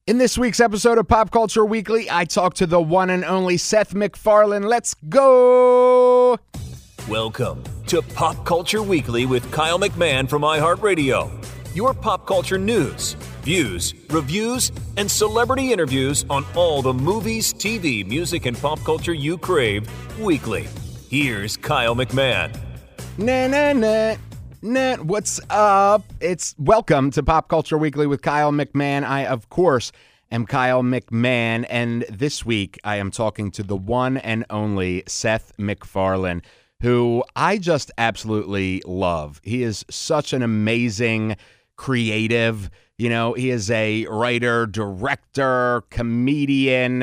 In this week's episode of Pop Culture Weekly, I talk to the one and only Seth MacFarlane. Let's go! Welcome to Pop Culture Weekly with Kyle McMahon from iHeartRadio. Your pop culture news, views, reviews, and celebrity interviews on all the movies, TV, music, and pop culture you crave weekly. Here's Kyle McMahon. What's up? It's welcome to Pop Culture Weekly with Kyle McMahon. I, of course, am Kyle McMahon, and this week I am talking to the one and only Seth MacFarlane, who I just absolutely love. He is such an amazing creative. You know, he is a writer, director, comedian,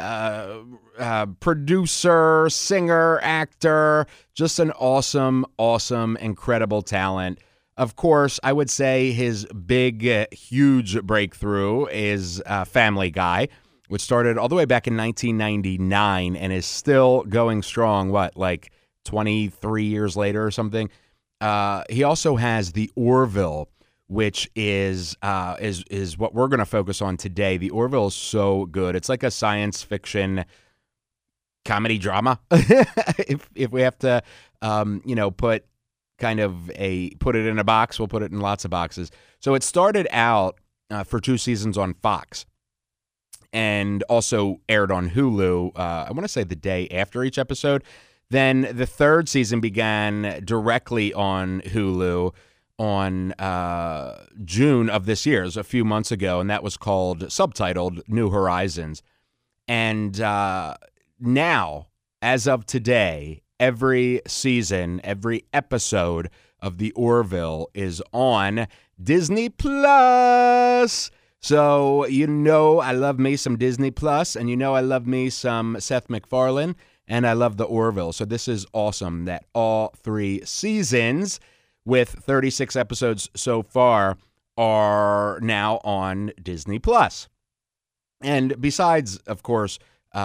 producer, singer, actor, just an awesome, incredible talent. Of course, I would say his big, huge breakthrough is Family Guy, which started all the way back in 1999 and is still going strong, 23 years later or something. He also has The Orville, which is what we're going to focus on today. The Orville is so good. It's like a science fiction comedy drama. if we have to, put it in a box, we'll put it in lots of boxes. So it started out for 2 seasons on Fox and also aired on Hulu, I want to say the day after each episode. Then the 3rd season began directly on Hulu on June of this year, it was a few months ago, and that was subtitled New Horizons. And now, as of today, every season, every episode of The Orville is on Disney Plus. So, I love me some Disney Plus, and I love me some Seth MacFarlane, and I love The Orville. So this is awesome that all 3 seasons, with 36 episodes so far, are now on Disney Plus. And besides, of course,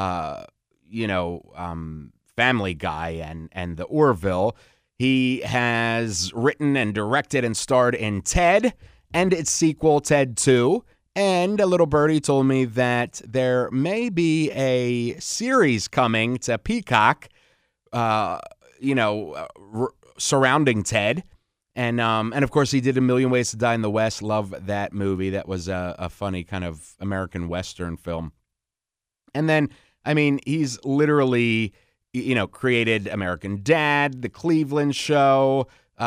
Family Guy and The Orville, he has written and directed and starred in Ted and its sequel, Ted 2. And a little birdie told me that there may be a series coming to Peacock, surrounding Ted. And of course, he did A Million Ways to Die in the West. Love that movie. That was a funny kind of American Western film. And then, he's literally, created American Dad, The Cleveland Show,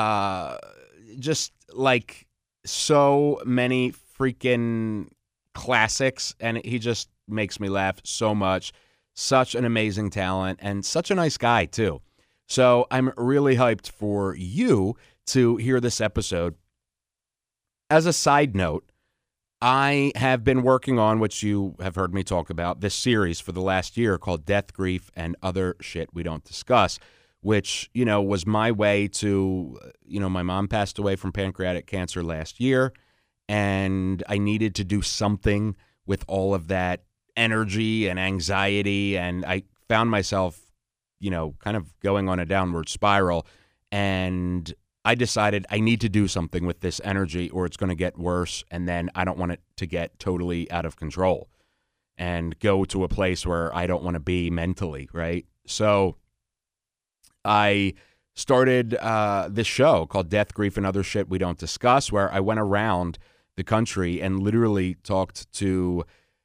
just like so many freaking classics. And he just makes me laugh so much. Such an amazing talent and such a nice guy, too. So I'm really hyped for you to hear this episode. As a side note, I have been working on, which you have heard me talk about, this series for the last year called Death, Grief, and Other Shit We Don't Discuss, which, was my way to, my mom passed away from pancreatic cancer last year, and I needed to do something with all of that energy and anxiety, and I found myself, kind of going on a downward spiral, and I decided I need to do something with this energy or it's going to get worse, and then I don't want it to get totally out of control and go to a place where I don't want to be mentally, right? So I started this show called Death, Grief, and Other Shit We Don't Discuss, where I went around the country and literally talked to,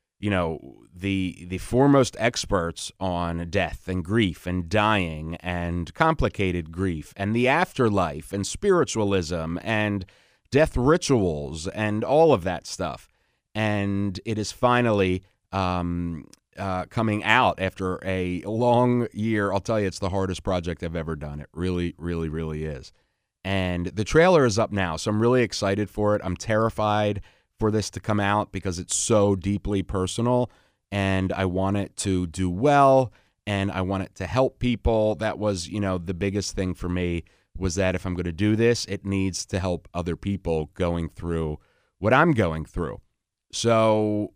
the foremost experts on death and grief and dying and complicated grief and the afterlife and spiritualism and death rituals and all of that stuff. And it is finally coming out after a long year. I'll tell you, it's the hardest project I've ever done. It really, really, really is. And the trailer is up now, so I'm really excited for it. I'm terrified for this to come out because it's so deeply personal, and I want it to do well, and I want it to help people. That was, the biggest thing for me was that if I'm going to do this, it needs to help other people going through what I'm going through. So,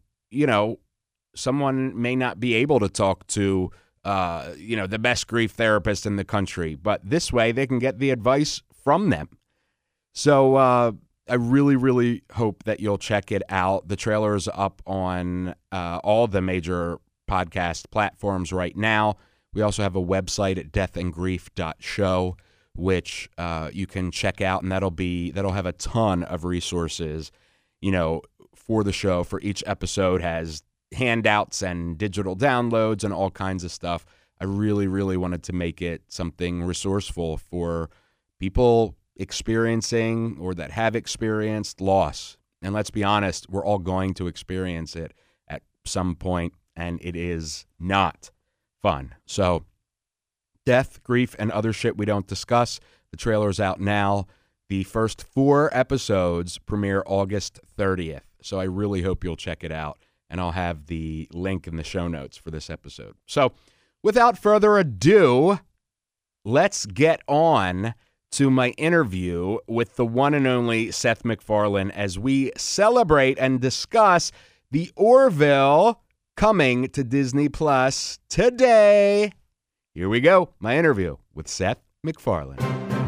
someone may not be able to talk to, the best grief therapist in the country, but this way they can get the advice from them. So, I really, really hope that you'll check it out. The trailer is up on all the major podcast platforms right now. We also have a website at deathandgrief.show, which you can check out, and that'll have a ton of resources, for the show. For each episode has handouts and digital downloads and all kinds of stuff. I really, really wanted to make it something resourceful for people experiencing or that have experienced loss. And let's be honest, we're all going to experience it at some point, and it is not fun. So death, grief, and other shit we don't discuss. The trailer's out now. The first 4 episodes premiere August 30th. So I really hope you'll check it out, and I'll have the link in the show notes for this episode. So without further ado, let's get on to my interview with the one and only Seth MacFarlane as we celebrate and discuss The Orville coming to Disney Plus today. Here we go, my interview with Seth MacFarlane.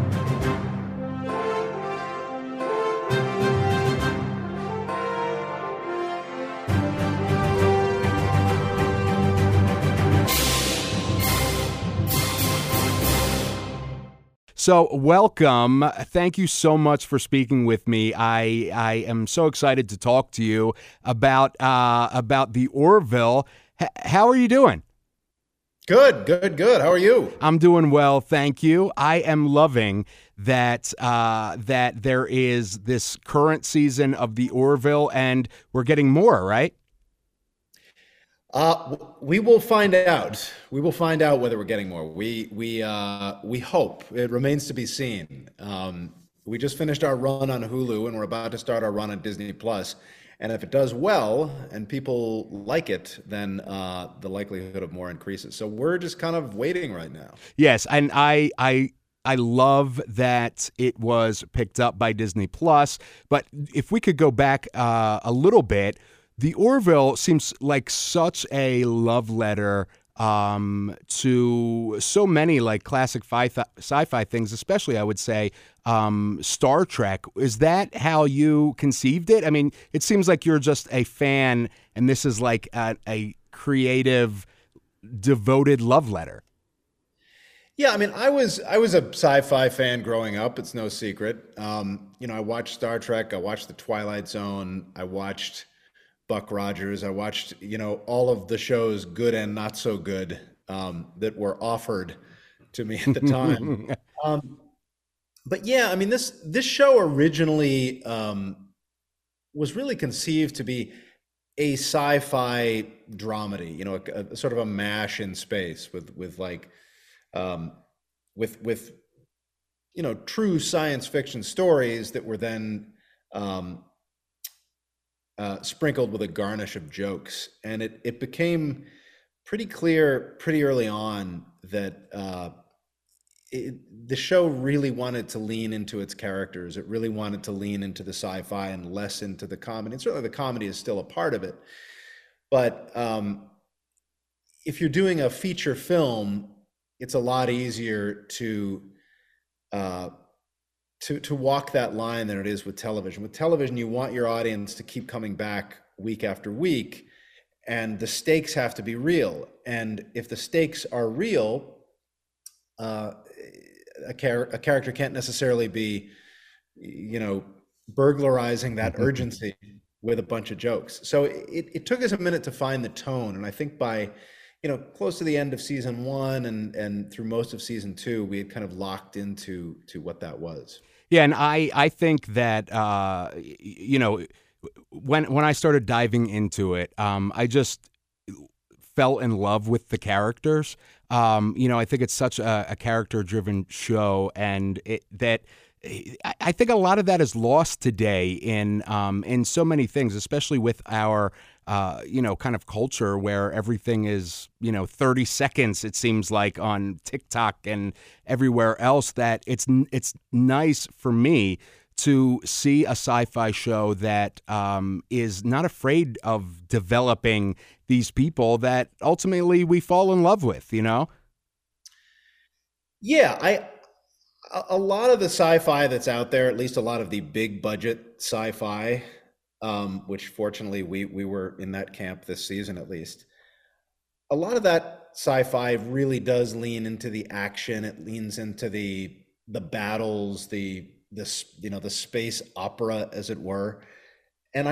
So welcome. Thank you so much for speaking with me. I am so excited to talk to you about The Orville. How are you doing? Good. How are you? I'm doing well, thank you. I am loving that that there is this current season of The Orville, and we're getting more, right? We will find out. We will find out whether we're getting more. We hope. It remains to be seen. We just finished our run on Hulu, and we're about to start our run on Disney Plus. And if it does well and people like it, then the likelihood of more increases. So we're just kind of waiting right now. Yes, and I love that it was picked up by Disney Plus. But if we could go back a little bit. The Orville seems like such a love letter to so many like classic sci-fi things, especially I would say Star Trek. Is that how you conceived it? I mean, it seems like you're just a fan, and this is like a creative, devoted love letter. Yeah, I mean, I was a sci-fi fan growing up. It's no secret. I watched Star Trek. I watched The Twilight Zone. I watched Buck Rogers. I watched, all of the shows, good and not so good, that were offered to me at the time. But yeah, I mean, this show originally was really conceived to be a sci-fi dramedy, a sort of a MASH in space with true science fiction stories that were then sprinkled with a garnish of jokes. And it became pretty clear pretty early on that the show really wanted to lean into its characters. It really wanted to lean into the sci-fi and less into the comedy. And certainly the comedy is still a part of it. But if you're doing a feature film, it's a lot easier to walk that line than it is with television. With television, you want your audience to keep coming back week after week, and the stakes have to be real. And if the stakes are real, a character can't necessarily be, burglarizing that urgency with a bunch of jokes. So it took us a minute to find the tone, and I think by close to the end of season 1 and through most of season 2, we had kind of locked into what that was. Yeah, and I think that when I started diving into it, I just fell in love with the characters. I think it's such a character-driven show, and I think a lot of that is lost today in so many things, especially with our kind of culture where everything is 30 seconds. It seems like on TikTok and everywhere else, that it's nice for me to see a sci-fi show that is not afraid of developing these people that ultimately we fall in love with. Yeah, a lot of the sci-fi that's out there, at least a lot of the big budget sci-fi, which fortunately we were in that camp this season at least. A lot of that sci-fi really does lean into the action. It leans into the battles, the the space opera, as it were. And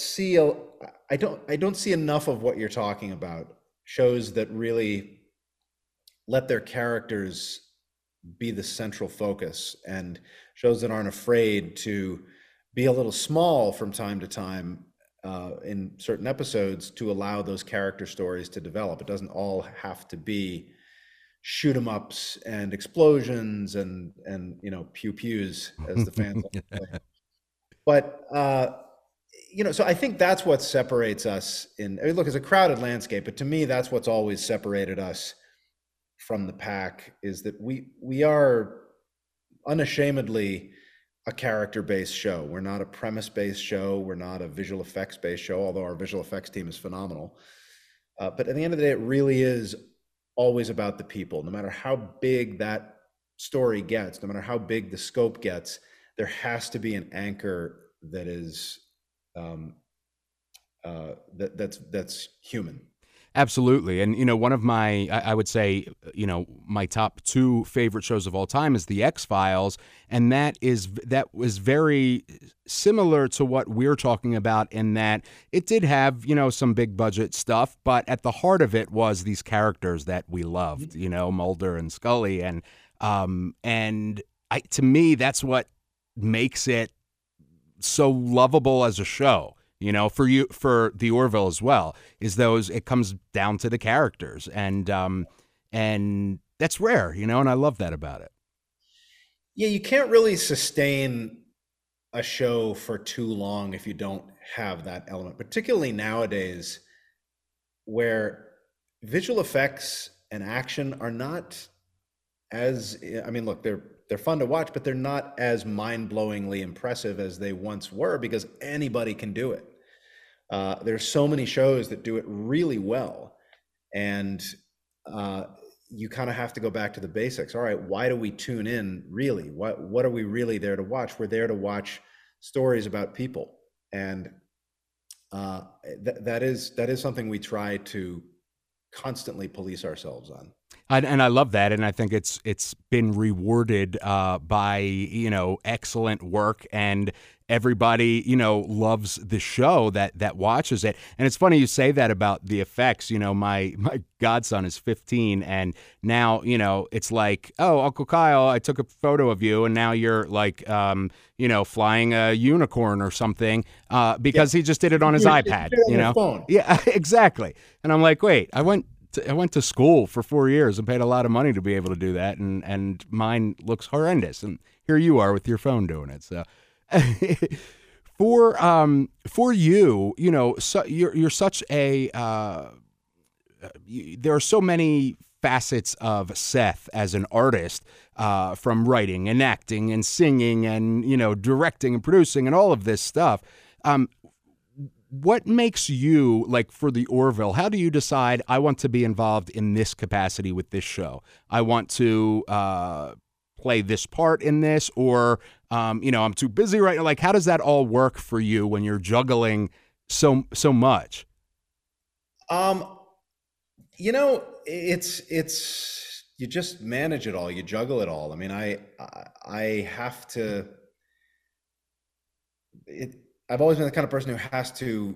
I don't see enough of what you're talking about. Shows that really let their characters be the central focus, and shows that aren't afraid to be a little small from time to time in certain episodes to allow those character stories to develop. It doesn't all have to be shoot 'em ups and explosions and pew pews, as the fans like to say. But so I think that's what separates us. I mean, look, it's a crowded landscape, but to me, that's what's always separated us from the pack, is that we are unashamedly a character-based show. We're not a premise-based show. We're not a visual effects-based show, although our visual effects team is phenomenal. But at the end of the day, it really is always about the people. No matter how big that story gets, no matter how big the scope gets, there has to be an anchor that is that's human. Absolutely. And, one of my, I would say, my top two favorite shows of all time is The X-Files. And that was very similar to what we're talking about, in that it did have, some big budget stuff, but at the heart of it was these characters that we loved, Mulder and Scully. And to me, that's what makes it so lovable as a show. For the Orville as well, it comes down to the characters, and that's rare, and I love that about it. Yeah, you can't really sustain a show for too long if you don't have that element, particularly nowadays, where visual effects and action are not as, I mean, look, they're fun to watch, but they're not as mind-blowingly impressive as they once were, because anybody can do it. There's so many shows that do it really well, and you kind of have to go back to the basics. All right, why do we tune in, really? What are we really there to watch? We're there to watch stories about people, and that is something we try to constantly police ourselves on. And I love that, and I think it's been rewarded by excellent work, and everybody loves the show that watches it. And it's funny you say that about the effects. My godson is 15, and now it's like, oh, Uncle Kyle, I took a photo of you, and now you're like flying a unicorn or something because he just did it on his iPad. Phone. Yeah, exactly. And I'm like, wait, I went to school for 4 years and paid a lot of money to be able to do that, and mine looks horrendous. And here you are with your phone doing it. So for you, so you're such a there are so many facets of Seth as an artist, from writing and acting and singing and directing and producing and all of this stuff. What makes you, like, for the Orville, how do you decide, I want to be involved in this capacity with this show? I want to play this part in this, or, I'm too busy right now. Like, how does that all work for you when you're juggling so much? It's you just manage it all. You juggle it all. I mean, I have to, I've always been the kind of person who has to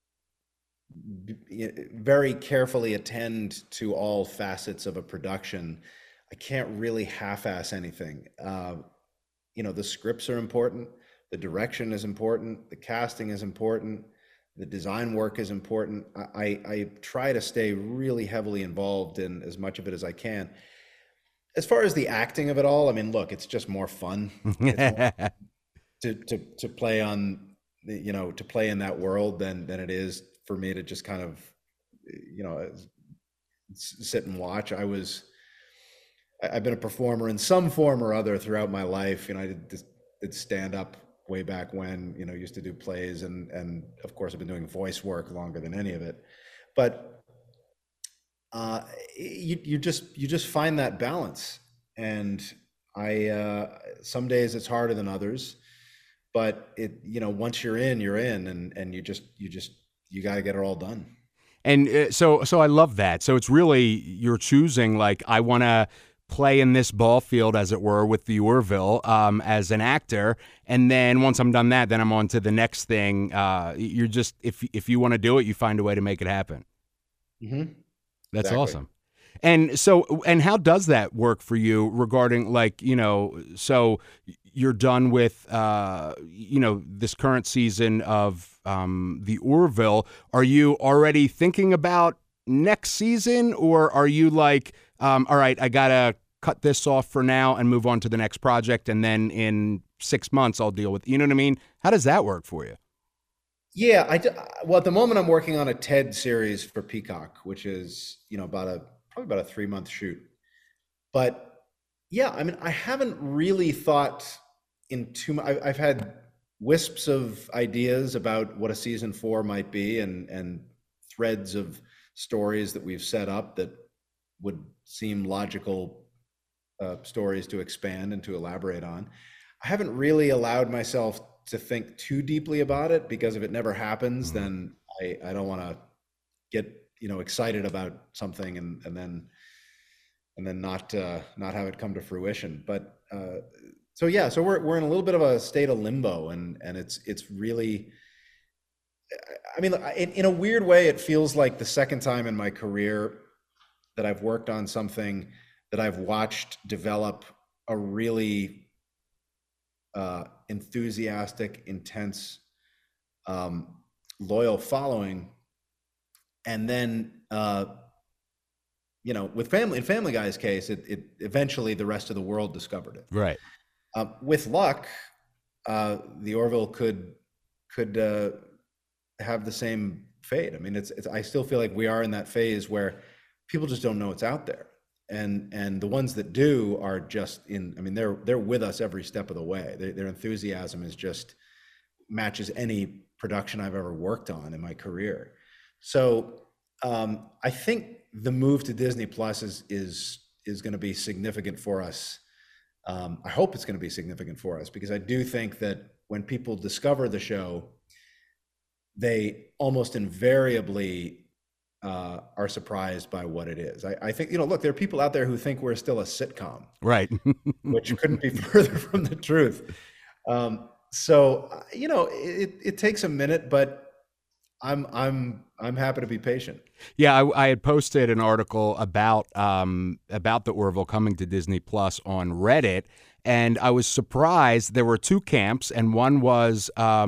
very carefully attend to all facets of a production. I can't really half-ass anything. The scripts are important, the direction is important, the casting is important, the design work is important. I try to stay really heavily involved in as much of it as I can. As far as the acting of it all, I mean, look, it's just more fun. to play on, to play in that world than it is for me to just kind of, sit and watch. I've been a performer in some form or other throughout my life. I did stand up way back when, used to do plays, and of course I've been doing voice work longer than any of it. But you just find that balance, and Some days it's harder than others, but once you're in, and you got to get it all done. And so I love that. So it's really, you're choosing, like, I want to play in this ball field, as it were, with the Orville as an actor. And then once I'm done that, then I'm on to the next thing. You're just, if you want to do it, you find a way to make it happen. Mm-hmm. That's Exactly. awesome. And so, and how does that work for you regarding, like, so you're done with, this current season of the Orville. Are you already thinking about next season, or are you like, all right, I got to cut this off for now and move on to the next project, and then in 6 months I'll deal with, you know what I mean? How does that work for you? Yeah, well, at the moment I'm working on a TED series for Peacock, which is, probably about a 3-month shoot. But yeah, I mean, I haven't really thought in too much. I've had wisps of ideas about what a season 4 might be, and threads of stories that we've set up that would seem logical stories to expand and to elaborate on. I haven't really allowed myself to think too deeply about it, because if it never happens, then I don't want to get excited about something and then not have it come to fruition. But so we're in a little bit of a state of limbo, and it's really, I mean, in a weird way, it feels like the second time in my career that I've worked on something that I've watched develop a really enthusiastic, intense, loyal following. And then, with Family Guy's case, it eventually the rest of the world discovered it. Right. With luck, the Orville could have the same fate. I mean, it's I still feel like we are in that phase where people just don't know it's out there, and the ones that do are just in. I mean, they're with us every step of the way. Their enthusiasm is just matches any production I've ever worked on in my career. So I think the move to Disney Plus is going to be significant for us. I hope it's going to be significant for us, because I do think that when people discover the show, they almost invariably are surprised by what it is. I think, look, there are people out there who think we're still a sitcom, right? which couldn't be further from the truth. So it takes a minute, but I'm happy to be patient. Yeah, I had posted an article about the Orville coming to Disney Plus on Reddit, and I was surprised. There were two camps, and one was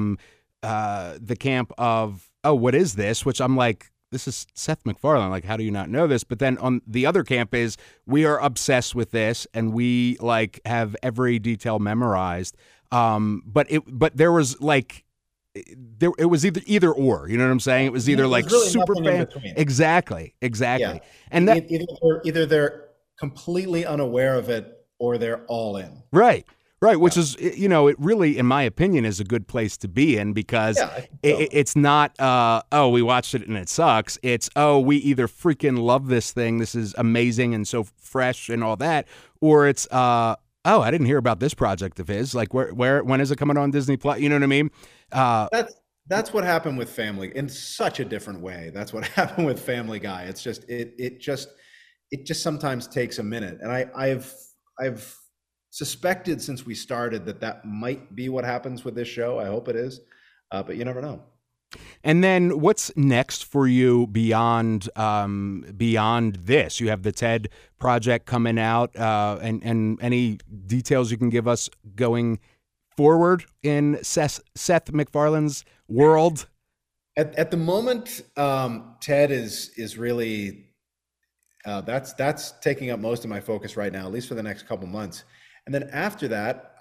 the camp of, oh, what is this? Which I'm like, this is Seth MacFarlane. Like, how do you not know this? But then on the other camp is, we are obsessed with this, and we like have every detail memorized. But there was like, it was either or, you know what I'm saying? It was either like really super fan. Exactly. Yeah. And that either they're completely unaware of it, or they're all in. Right. Which is, it really, in my opinion, is a good place to be in, because it's not, oh, we watched it and it sucks. It's, oh, we either freaking love this thing, this is amazing and so fresh and all that, or it's, oh, I didn't hear about this project of his. Like, when is it coming on Disney Plus? You know what I mean? That's what happened with Family, in such a different way. That's what happened with Family Guy. It's just it just sometimes takes a minute, and I've suspected since we started that might be what happens with this show. I hope it is, but you never know. And then what's next for you beyond this? You have the TED project coming out, and any details you can give us going forward in Seth MacFarlane's world? At the moment, TED is really that's taking up most of my focus right now, at least for the next couple months. And then after that,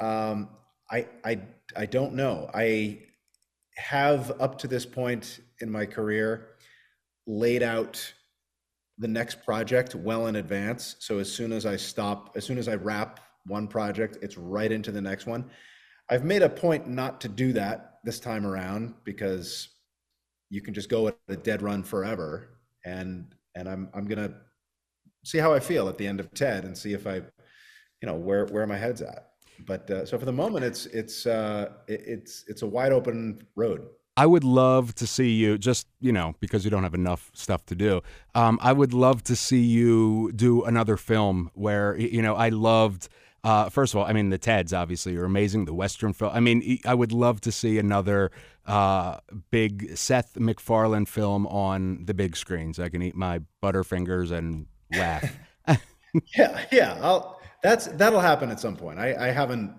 I don't know. I have, up to this point in my career, laid out the next project well in advance. So as soon as I wrap one project, it's right into the next one. I've made a point not to do that this time around, because you can just go at a dead run forever. And I'm gonna see how I feel at the end of TED, and see if I where my head's at. But so for the moment, it's a wide open road. I would love to see you, just, because you don't have enough stuff to do. I would love to see you do another film where, I loved, first of all, I mean, the Teds obviously are amazing, the Western film. I mean, I would love to see another big Seth MacFarlane film on the big screen so I can eat my Butterfingers and laugh. Yeah. That'll happen at some point. I haven't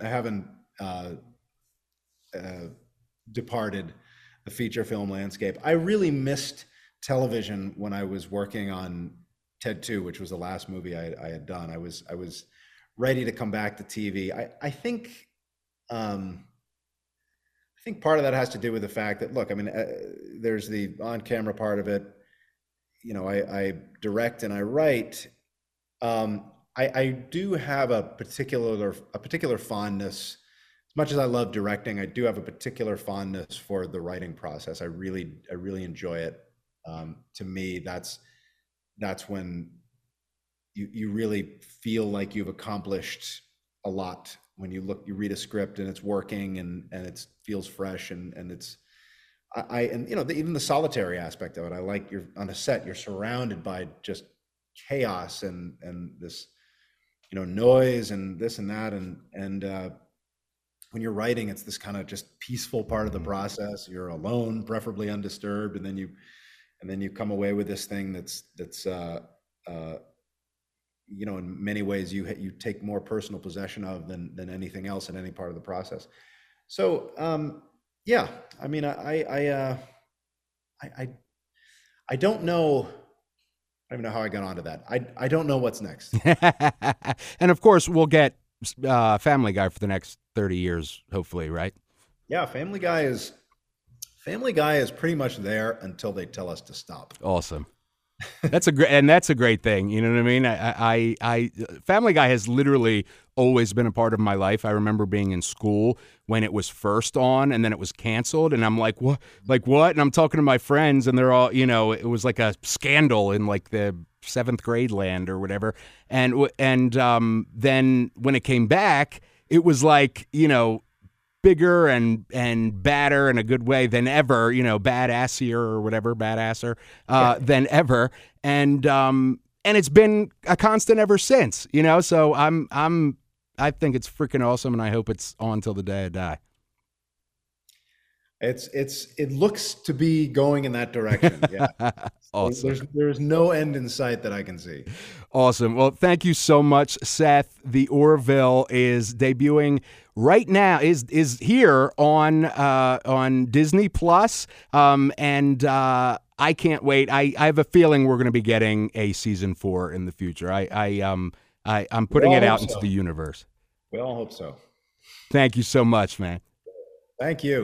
departed the feature film landscape. I really missed television when I was working on Ted 2, which was the last movie I had done. I was ready to come back to TV. I think part of that has to do with the fact that, look, I mean, there's the on-camera part of it. I direct and I write. I do have a particular fondness. As much as I love directing, I do have a particular fondness for the writing process. I really enjoy it. To me, that's when you really feel like you've accomplished a lot, when you read a script and it's working and it feels fresh and it's even the solitary aspect of it. I like, you're on a set, you're surrounded by just chaos and this noise and this and that and when you're writing, it's this kind of just peaceful part of the process. You're alone, preferably undisturbed, and then you come away with this thing that's in many ways you take more personal possession of than anything else in any part of the process. So yeah, I mean, I don't know. I don't even know how I got onto that. I don't know what's next. And of course, we'll get Family Guy for the next 30 years, hopefully, right? Yeah, Family Guy is pretty much there until they tell us to stop. Awesome. That's a great thing. You know what I mean? I Family Guy has literally always been a part of my life. I remember being in school when it was first on and then it was canceled. And I'm like, what? And I'm talking to my friends and they're all, it was like a scandal in like the 7th grade land or whatever. And then when it came back, it was like, bigger and badder in a good way than ever, badassier or whatever, badasser than ever. And it's been a constant ever since, so I think it's freaking awesome and I hope it's on till the day I die. It looks to be going in that direction. Yeah. Awesome. There's no end in sight that I can see. Awesome. Well, thank you so much, Seth. The Orville is debuting right now, is here on Disney Plus. And I can't wait. I have a feeling we're going to be getting a season 4 in the future. I'm putting it out into the universe. We all hope so. Thank you so much, man. Thank you.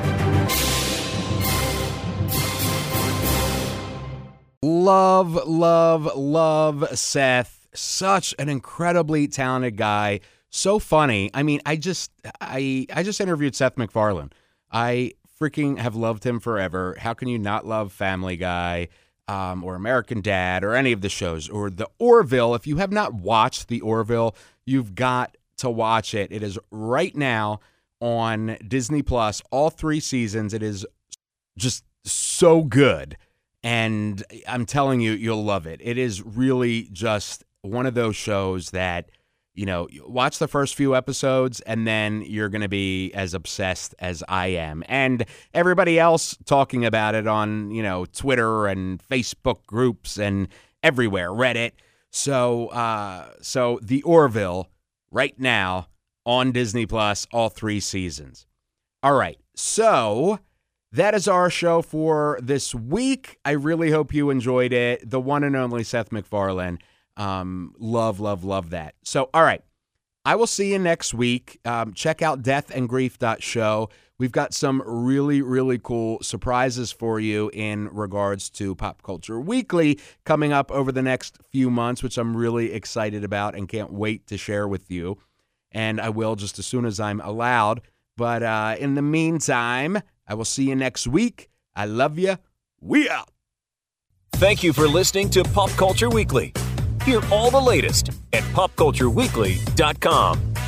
Love Seth. Such an incredibly talented guy. So funny. I mean, I just interviewed Seth MacFarlane. I freaking have loved him forever. How can you not love Family Guy or American Dad or any of the shows or The Orville? If you have not watched The Orville, you've got to watch it. It is right now on Disney Plus, all 3 seasons. It is just so good. And I'm telling you, you'll love it. It is really just one of those shows that, watch the first few episodes and then you're going to be as obsessed as I am. And everybody else talking about it on, Twitter and Facebook groups and everywhere, Reddit. So The Orville right now on Disney Plus, all 3 seasons. All right. So that is our show for this week. I really hope you enjoyed it. The one and only Seth MacFarlane. Love that. So, all right. I will see you next week. Check out deathandgrief.show. We've got some really, really cool surprises for you in regards to Pop Culture Weekly coming up over the next few months, which I'm really excited about and can't wait to share with you. And I will just as soon as I'm allowed. But in the meantime, I will see you next week. I love you. We out. Thank you for listening to Pop Culture Weekly. Hear all the latest at popcultureweekly.com.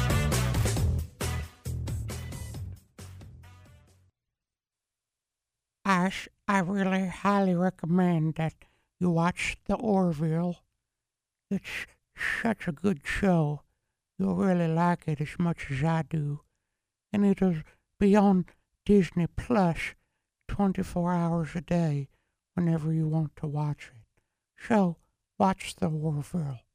Ash, I really highly recommend that you watch The Orville. It's such a good show. You'll really like it as much as I do. And it'll be on Disney Plus 24 hours a day whenever you want to watch it. So, watch The Orville.